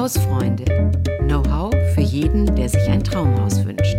Hausfreunde. Know-how für jeden, der sich ein Traumhaus wünscht.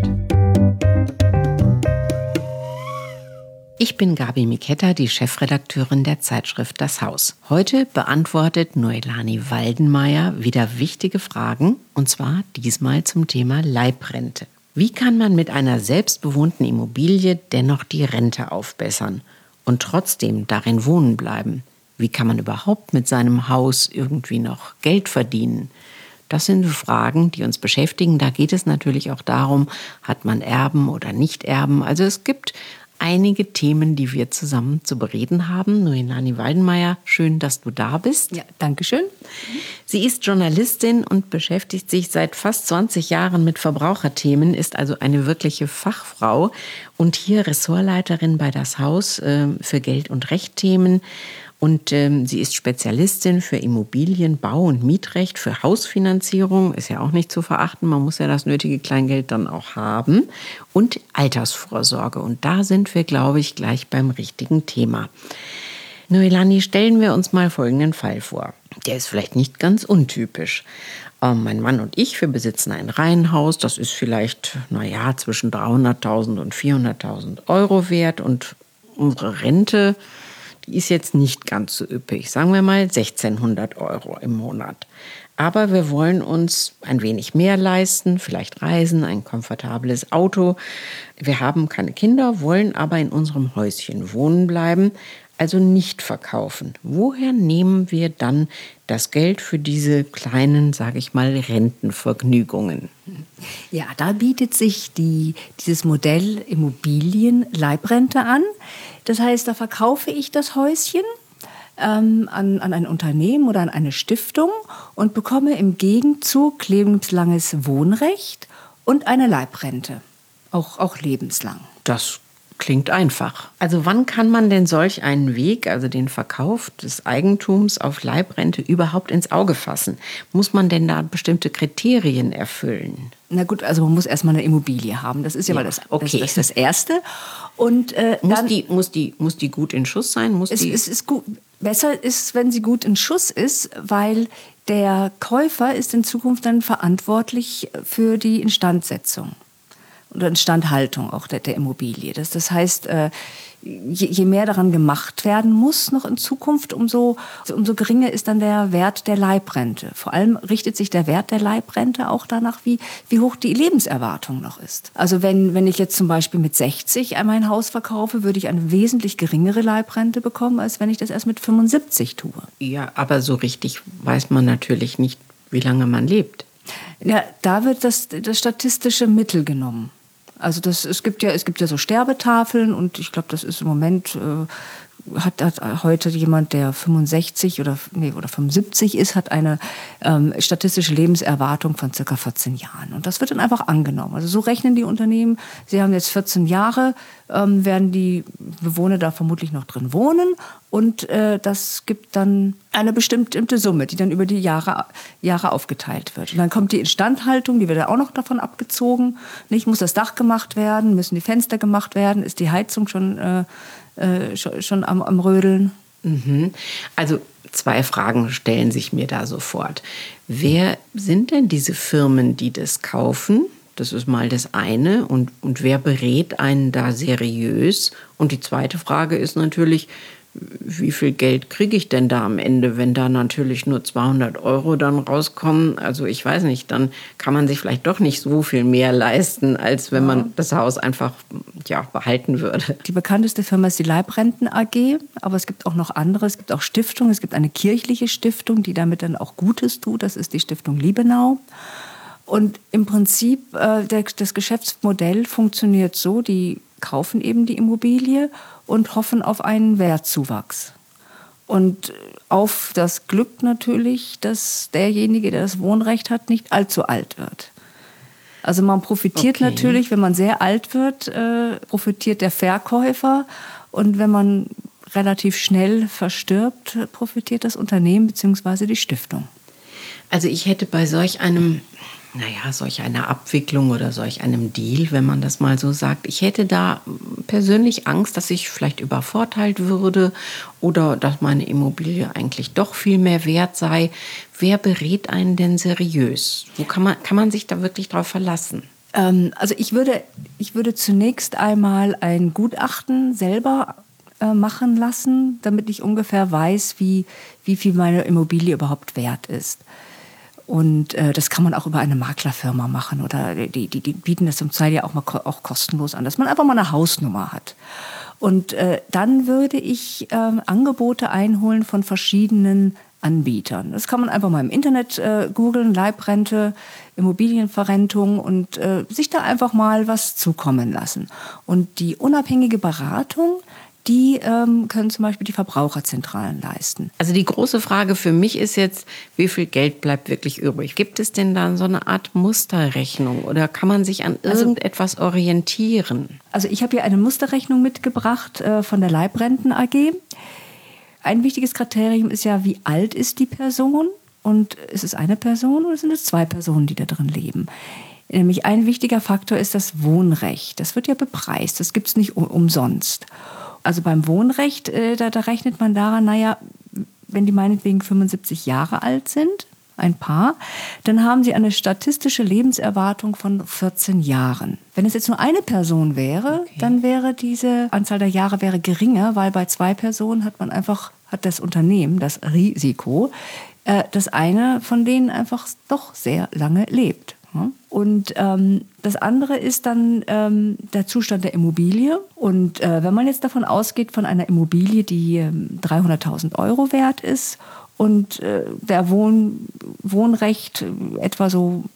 Ich bin Gabi Miketta, die Chefredakteurin der Zeitschrift Das Haus. Heute beantwortet Noelani Waldenmeier wieder wichtige Fragen, und zwar diesmal zum Thema Leibrente. Wie kann man mit einer selbstbewohnten Immobilie dennoch die Rente aufbessern und trotzdem darin wohnen bleiben? Wie kann man überhaupt mit seinem Haus irgendwie noch Geld verdienen? Das sind Fragen, die uns beschäftigen. Da geht es natürlich auch darum, hat man Erben oder nicht Erben. Also es gibt einige Themen, die wir zusammen zu bereden haben. Noelani Waldenmeier, schön, dass du da bist. Ja, danke schön. Sie ist Journalistin und beschäftigt sich seit fast 20 Jahren mit Verbraucherthemen, ist also eine wirkliche Fachfrau und hier Ressortleiterin bei Das Haus für Geld- und Rechtthemen. Und sie ist Spezialistin für Immobilien, Bau- und Mietrecht, für Hausfinanzierung, ist ja auch nicht zu verachten, man muss ja das nötige Kleingeld dann auch haben, und Altersvorsorge. Und da sind wir, glaube ich, gleich beim richtigen Thema. Noelani, stellen wir uns mal folgenden Fall vor. Der ist vielleicht nicht ganz untypisch. Mein Mann und ich, wir besitzen ein Reihenhaus, das ist vielleicht, zwischen 300.000 und 400.000 Euro wert, und unsere Rente, die ist jetzt nicht ganz so üppig, sagen wir mal 1.600 Euro im Monat. Aber wir wollen uns ein wenig mehr leisten, vielleicht reisen, ein komfortables Auto. Wir haben keine Kinder, wollen aber in unserem Häuschen wohnen bleiben, also nicht verkaufen. Woher nehmen wir dann das Geld für diese kleinen, sage ich mal, Rentenvergnügungen? Ja, da bietet sich dieses Modell Immobilien-Leibrente an. Das heißt, da verkaufe ich das Häuschen an ein Unternehmen oder an eine Stiftung und bekomme im Gegenzug lebenslanges Wohnrecht und eine Leibrente, auch lebenslang. Das klingt einfach. Also wann kann man denn solch einen Weg, also den Verkauf des Eigentums auf Leibrente, überhaupt ins Auge fassen? Muss man denn da bestimmte Kriterien erfüllen? Na gut, also man muss erstmal eine Immobilie haben. Das ist ja mal das Erste. Und muss die gut in Schuss sein? Besser ist, wenn sie gut in Schuss ist, weil der Käufer ist in Zukunft dann verantwortlich für die Instandsetzung oder Instandhaltung auch der Immobilie. Das heißt, je mehr daran gemacht werden muss noch in Zukunft, umso geringer ist dann der Wert der Leibrente. Vor allem richtet sich der Wert der Leibrente auch danach, wie hoch die Lebenserwartung noch ist. Also wenn ich jetzt zum Beispiel mit 60 mein Haus verkaufe, würde ich eine wesentlich geringere Leibrente bekommen, als wenn ich das erst mit 75 tue. Ja, aber so richtig weiß man natürlich nicht, wie lange man lebt. Ja, da wird das statistische Mittel genommen. Also es gibt ja so Sterbetafeln, und ich glaube, das ist im Moment, hat heute jemand, der 65 oder 75 ist, hat eine statistische Lebenserwartung von ca. 14 Jahren. Und das wird dann einfach angenommen. Also so rechnen die Unternehmen, sie haben jetzt 14 Jahre, werden die Bewohner da vermutlich noch drin wohnen, und das gibt dann eine bestimmte Summe, die dann über die Jahre aufgeteilt wird. Und dann kommt die Instandhaltung, die wird ja auch noch davon abgezogen. Nicht, muss das Dach gemacht werden, müssen die Fenster gemacht werden, ist die Heizung schon am Rödeln? Also 2 Fragen stellen sich mir da sofort. Wer sind denn diese Firmen, die das kaufen? Das ist mal das eine. Und wer berät einen da seriös? Und die zweite Frage ist natürlich, wie viel Geld kriege ich denn da am Ende, wenn da natürlich nur 200 Euro dann rauskommen? Also ich weiß nicht, dann kann man sich vielleicht doch nicht so viel mehr leisten, als wenn man das Haus einfach behalten würde. Die bekannteste Firma ist die Leibrenten AG, aber es gibt auch noch andere. Es gibt auch Stiftungen. Es gibt eine kirchliche Stiftung, die damit dann auch Gutes tut. Das ist die Stiftung Liebenau. Und im Prinzip, das Geschäftsmodell funktioniert so, die kaufen eben die Immobilie und hoffen auf einen Wertzuwachs. Und auf das Glück natürlich, dass derjenige, der das Wohnrecht hat, nicht allzu alt wird. Also man profitiert natürlich, wenn man sehr alt wird, profitiert der Verkäufer. Und wenn man relativ schnell verstirbt, profitiert das Unternehmen bzw. die Stiftung. Also ich hätte bei solch einem solch eine Abwicklung oder solch einem Deal, wenn man das mal so sagt. Ich hätte da persönlich Angst, dass ich vielleicht übervorteilt würde oder dass meine Immobilie eigentlich doch viel mehr wert sei. Wer berät einen denn seriös? Wo kann man sich da wirklich drauf verlassen? Also ich würde zunächst einmal ein Gutachten selber machen lassen, damit ich ungefähr weiß, wie viel meine Immobilie überhaupt wert ist. Und das kann man auch über eine Maklerfirma machen oder die bieten das zum Teil ja auch kostenlos an, dass man einfach mal eine Hausnummer hat. Und dann würde ich Angebote einholen von verschiedenen Anbietern. Das kann man einfach mal im Internet googeln, Leibrente, Immobilienverrentung und sich da einfach mal was zukommen lassen. Und die unabhängige Beratung, die können zum Beispiel die Verbraucherzentralen leisten. Also die große Frage für mich ist jetzt, wie viel Geld bleibt wirklich übrig? Gibt es denn da so eine Art Musterrechnung oder kann man sich an irgendetwas orientieren? Also ich habe hier eine Musterrechnung mitgebracht von der Leibrenten AG. Ein wichtiges Kriterium ist ja, wie alt ist die Person? Und ist es eine Person oder sind es zwei Personen, die da drin leben? Nämlich ein wichtiger Faktor ist das Wohnrecht. Das wird ja bepreist, das gibt es nicht umsonst. Also beim Wohnrecht, da rechnet man daran, wenn die meinetwegen 75 Jahre alt sind, ein Paar, dann haben sie eine statistische Lebenserwartung von 14 Jahren. Wenn es jetzt nur eine Person wäre, dann wäre diese Anzahl der Jahre geringer, weil bei zwei Personen hat das Unternehmen das Risiko, dass eine von denen einfach doch sehr lange lebt. Und das andere ist dann der Zustand der Immobilie. Und wenn man jetzt davon ausgeht, von einer Immobilie, die 300.000 Euro wert ist und der Wohnrecht etwa so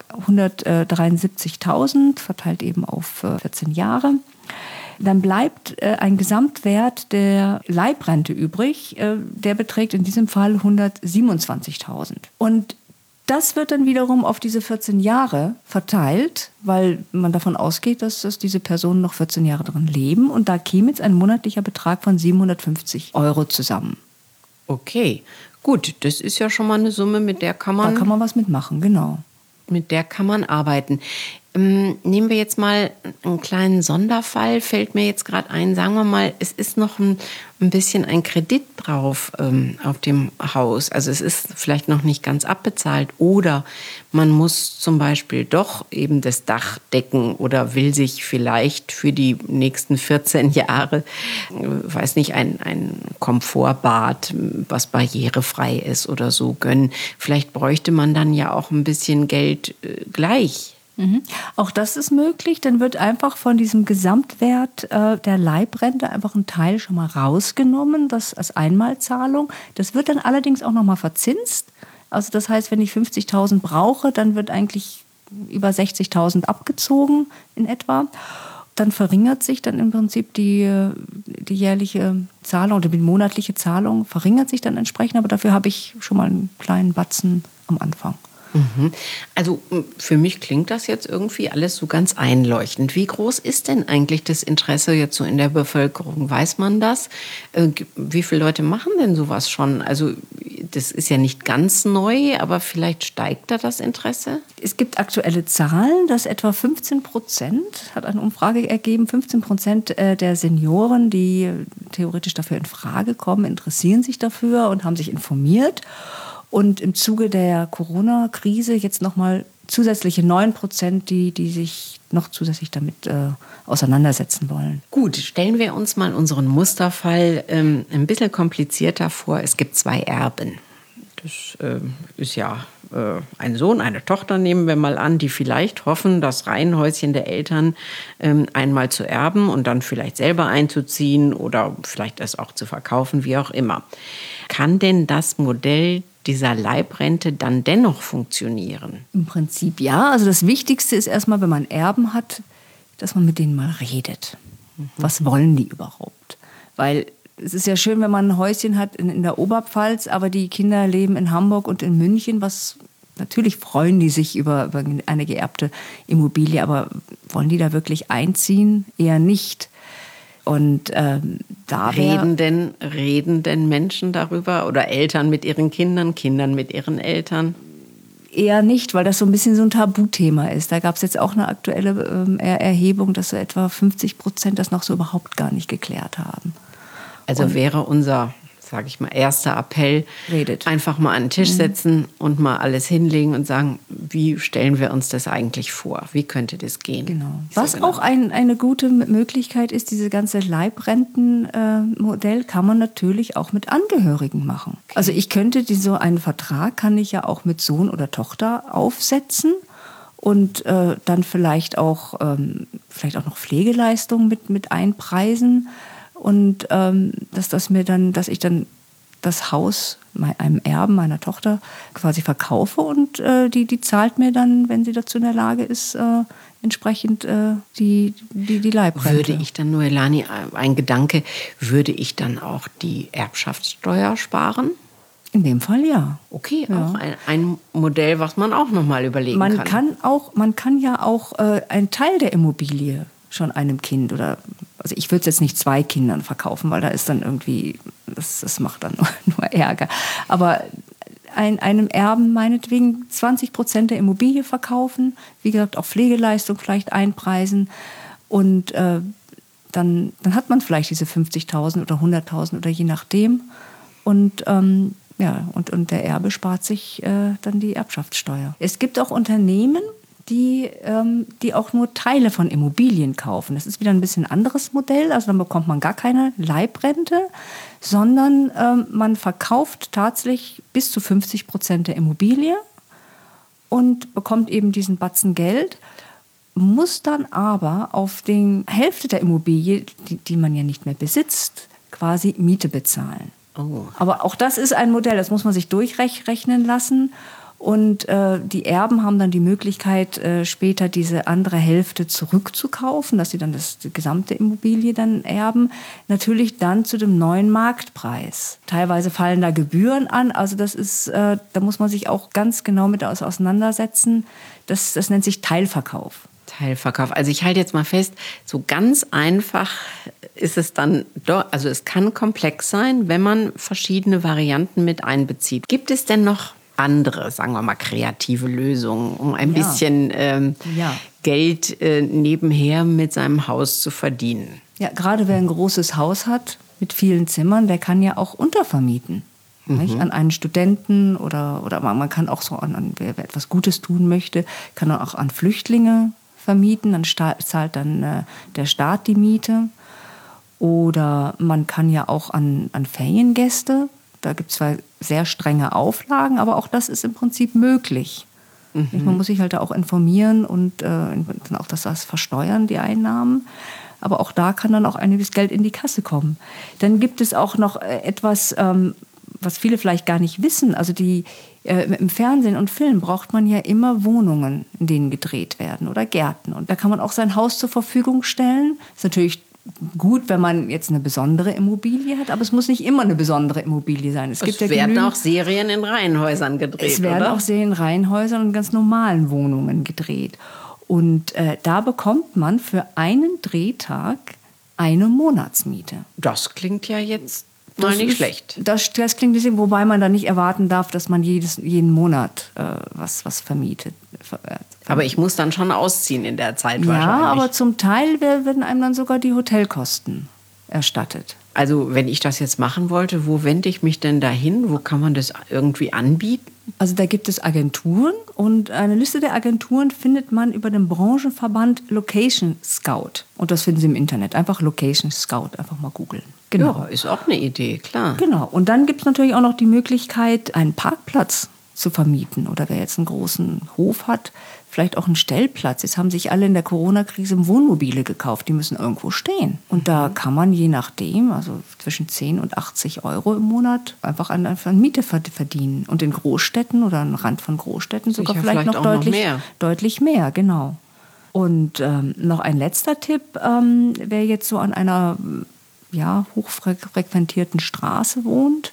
173.000, verteilt eben auf 14 Jahre, dann bleibt ein Gesamtwert der Leibrente übrig. Der beträgt in diesem Fall 127.000. Und das wird dann wiederum auf diese 14 Jahre verteilt, weil man davon ausgeht, dass diese Personen noch 14 Jahre drin leben. Und da käme jetzt ein monatlicher Betrag von 750 Euro zusammen. Okay, gut, das ist ja schon mal eine Summe, mit der kann man... Da kann man was mitmachen, genau. Mit der kann man arbeiten. Nehmen wir jetzt mal einen kleinen Sonderfall, fällt mir jetzt gerade ein. Sagen wir mal, es ist noch ein bisschen ein Kredit drauf auf dem Haus. Also es ist vielleicht noch nicht ganz abbezahlt. Oder man muss zum Beispiel doch eben das Dach decken oder will sich vielleicht für die nächsten 14 Jahre, weiß nicht, ein Komfortbad, was barrierefrei ist oder so gönnen. Vielleicht bräuchte man dann ja auch ein bisschen Geld gleich. Mhm. Auch das ist möglich. Dann wird einfach von diesem Gesamtwert der Leibrente einfach ein Teil schon mal rausgenommen, das als Einmalzahlung. Das wird dann allerdings auch noch mal verzinst. Also das heißt, wenn ich 50.000 brauche, dann wird eigentlich über 60.000 abgezogen in etwa. Dann verringert sich dann im Prinzip die jährliche Zahlung oder die monatliche Zahlung verringert sich dann entsprechend. Aber dafür habe ich schon mal einen kleinen Batzen am Anfang. Also für mich klingt das jetzt irgendwie alles so ganz einleuchtend. Wie groß ist denn eigentlich das Interesse jetzt so in der Bevölkerung? Weiß man das? Wie viele Leute machen denn sowas schon? Also das ist ja nicht ganz neu, aber vielleicht steigt da das Interesse? Es gibt aktuelle Zahlen, dass etwa 15%, hat eine Umfrage ergeben, 15% der Senioren, die theoretisch dafür in Frage kommen, interessieren sich dafür und haben sich informiert. Und im Zuge der Corona-Krise jetzt nochmal zusätzliche 9%, die sich noch zusätzlich damit auseinandersetzen wollen. Gut, stellen wir uns mal unseren Musterfall ein bisschen komplizierter vor. Es gibt zwei Erben. Das ist ja ein Sohn, eine Tochter, nehmen wir mal an, die vielleicht hoffen, das Reihenhäuschen der Eltern einmal zu erben und dann vielleicht selber einzuziehen oder vielleicht es auch zu verkaufen, wie auch immer. Kann denn das Modell dieser Leibrente dann dennoch funktionieren? Im Prinzip ja. Also das Wichtigste ist erstmal, wenn man Erben hat, dass man mit denen mal redet. Was wollen die überhaupt? Weil es ist ja schön, wenn man ein Häuschen hat in der Oberpfalz, aber die Kinder leben in Hamburg und in München. Natürlich freuen die sich über eine geerbte Immobilie, aber wollen die da wirklich einziehen? Eher nicht. Und reden denn Menschen darüber oder Eltern mit ihren Kindern, Kindern mit ihren Eltern? eher nicht, weil das so ein bisschen so ein Tabuthema ist. Da gab es jetzt auch eine aktuelle Erhebung, dass so etwa 50% das noch so überhaupt gar nicht geklärt haben. Also wäre unser, sage ich mal, erster Appell, einfach mal an den Tisch setzen und mal alles hinlegen und sagen, wie stellen wir uns das eigentlich vor? Wie könnte das gehen? Genau. Was auch eine gute Möglichkeit ist, diese ganze Leibrentenmodell kann man natürlich auch mit Angehörigen machen. Okay. Also ich könnte so einen Vertrag, kann ich ja auch mit Sohn oder Tochter aufsetzen und dann vielleicht auch noch Pflegeleistungen mit einpreisen. Und dass ich dann das Haus einem Erben meiner Tochter quasi verkaufe und die zahlt mir dann, wenn sie dazu in der Lage ist, entsprechend die Leibrente. Würde ich dann, Noelani, ein Gedanke, würde ich dann auch die Erbschaftssteuer sparen? In dem Fall ja. Okay, ja. Auch ein Modell, was man auch nochmal überlegen kann. Man kann ja auch einen Teil der Immobilie schon einem Kind also ich würde es jetzt nicht 2 Kindern verkaufen, weil da ist dann irgendwie, das macht dann nur Ärger. Aber einem Erben meinetwegen 20% der Immobilie verkaufen, wie gesagt auch Pflegeleistung vielleicht einpreisen und dann hat man vielleicht diese 50.000 oder 100.000 oder je nachdem und und der Erbe spart sich dann die Erbschaftssteuer. Es gibt auch Unternehmen, die auch nur Teile von Immobilien kaufen. Das ist wieder ein bisschen anderes Modell. Also dann bekommt man gar keine Leibrente, sondern man verkauft tatsächlich bis zu 50% der Immobilie und bekommt eben diesen Batzen Geld, muss dann aber auf die Hälfte der Immobilie, die man ja nicht mehr besitzt, quasi Miete bezahlen. Oh. Aber auch das ist ein Modell, das muss man sich durchrechnen lassen. Und die Erben haben dann die Möglichkeit, später diese andere Hälfte zurückzukaufen, dass sie dann die gesamte Immobilie dann erben. Natürlich dann zu dem neuen Marktpreis. Teilweise fallen da Gebühren an. Also das ist, da muss man sich auch ganz genau mit auseinandersetzen. Das nennt sich Teilverkauf. Teilverkauf. Also ich halte jetzt mal fest, so ganz einfach ist es dann doch, also es kann komplex sein, wenn man verschiedene Varianten mit einbezieht. Gibt es denn noch andere, sagen wir mal, kreative Lösungen, um ein bisschen Geld nebenher mit seinem Haus zu verdienen? Ja, gerade wer ein großes Haus hat mit vielen Zimmern, der kann ja auch untervermieten. Nicht? An einen Studenten oder man kann auch so wer etwas Gutes tun möchte, kann auch an Flüchtlinge vermieten, dann zahlt dann der Staat die Miete. Oder man kann ja auch an Feriengäste. Da gibt es zwar sehr strenge Auflagen, aber auch das ist im Prinzip möglich. Man muss sich halt da auch informieren und dann auch das versteuern, die Einnahmen. Aber auch da kann dann auch einiges Geld in die Kasse kommen. Dann gibt es auch noch etwas, was viele vielleicht gar nicht wissen. Also im Fernsehen und Film braucht man ja immer Wohnungen, in denen gedreht werden oder Gärten. Und da kann man auch sein Haus zur Verfügung stellen. Ist natürlich gut, wenn man jetzt eine besondere Immobilie hat, aber es muss nicht immer eine besondere Immobilie sein. Es werden auch Serien in Reihenhäusern gedreht, Es werden auch Serien in Reihenhäusern und ganz normalen Wohnungen gedreht. Und da bekommt man für einen Drehtag eine Monatsmiete. Das klingt ja jetzt mal nicht schlecht. Das klingt nicht, wobei man da nicht erwarten darf, dass man jeden Monat was vermietet. Aber ich muss dann schon ausziehen in der Zeit wahrscheinlich. Ja, aber zum Teil werden einem dann sogar die Hotelkosten erstattet. Also wenn ich das jetzt machen wollte, wo wende ich mich denn da hin? Wo kann man das irgendwie anbieten? Also da gibt es Agenturen und eine Liste der Agenturen findet man über den Branchenverband Location Scout. Und das finden Sie im Internet. Einfach Location Scout, einfach mal googeln. Genau. Ja, ist auch eine Idee, klar. Genau. Und dann gibt es natürlich auch noch die Möglichkeit, einen Parkplatz zu vermieten. Oder wer jetzt einen großen Hof hat, vielleicht auch einen Stellplatz. Jetzt haben sich alle in der Corona-Krise Wohnmobile gekauft. Die müssen irgendwo stehen. Und da kann man je nachdem, also zwischen 10 und 80 € im Monat, einfach an Miete verdienen. Und in Großstädten oder am Rand von Großstädten sogar vielleicht noch deutlich mehr, genau. Und noch ein letzter Tipp, wer jetzt so an einer hochfrequentierten Straße wohnt,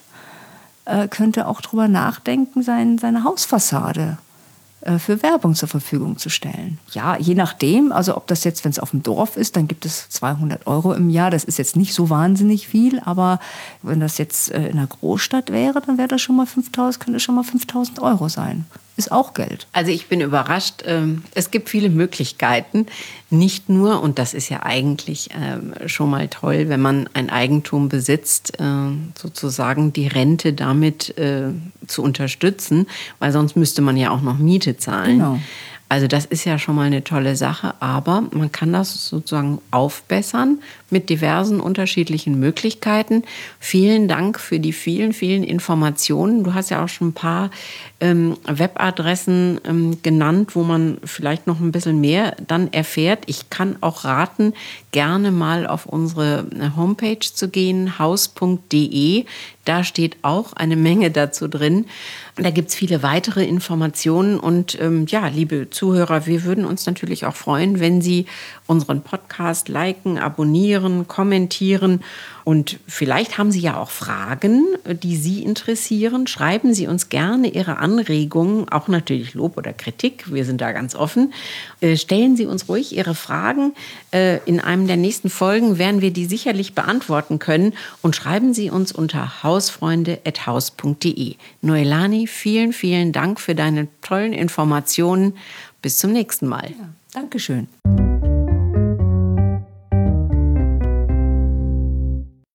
könnte auch drüber nachdenken, seine Hausfassade für Werbung zur Verfügung zu stellen. Ja, je nachdem, also ob das jetzt, wenn es auf dem Dorf ist, dann gibt es 200 € im Jahr. Das ist jetzt nicht so wahnsinnig viel, aber wenn das jetzt in einer Großstadt wäre, dann wäre das schon mal 5.000, könnte schon mal 5.000 € sein. ist auch Geld. Also ich bin überrascht. Es gibt viele Möglichkeiten. Nicht nur, und das ist ja eigentlich schon mal toll, wenn man ein Eigentum besitzt, sozusagen die Rente damit zu unterstützen, weil sonst müsste man ja auch noch Miete zahlen. Genau. Also das ist ja schon mal eine tolle Sache, aber man kann das sozusagen aufbessern mit diversen unterschiedlichen Möglichkeiten. Vielen Dank für die vielen, vielen Informationen. Du hast ja auch schon ein paar Webadressen genannt, wo man vielleicht noch ein bisschen mehr dann erfährt. Ich kann auch raten, gerne mal auf unsere Homepage zu gehen, haus.de. Da steht auch eine Menge dazu drin. Da gibt es viele weitere Informationen. Und ja, liebe Zuhörer, wir würden uns natürlich auch freuen, wenn Sie unseren Podcast liken, abonnieren, kommentieren. Und vielleicht haben Sie ja auch Fragen, die Sie interessieren. Schreiben Sie uns gerne Ihre Anregungen, auch natürlich Lob oder Kritik. Wir sind da ganz offen. Stellen Sie uns ruhig Ihre Fragen. In einem der nächsten Folgen werden wir die sicherlich beantworten können. Und schreiben Sie uns unter hausfreunde@haus.de. Noelani, vielen, vielen Dank für deine tollen Informationen. Bis zum nächsten Mal. Ja, Dankeschön.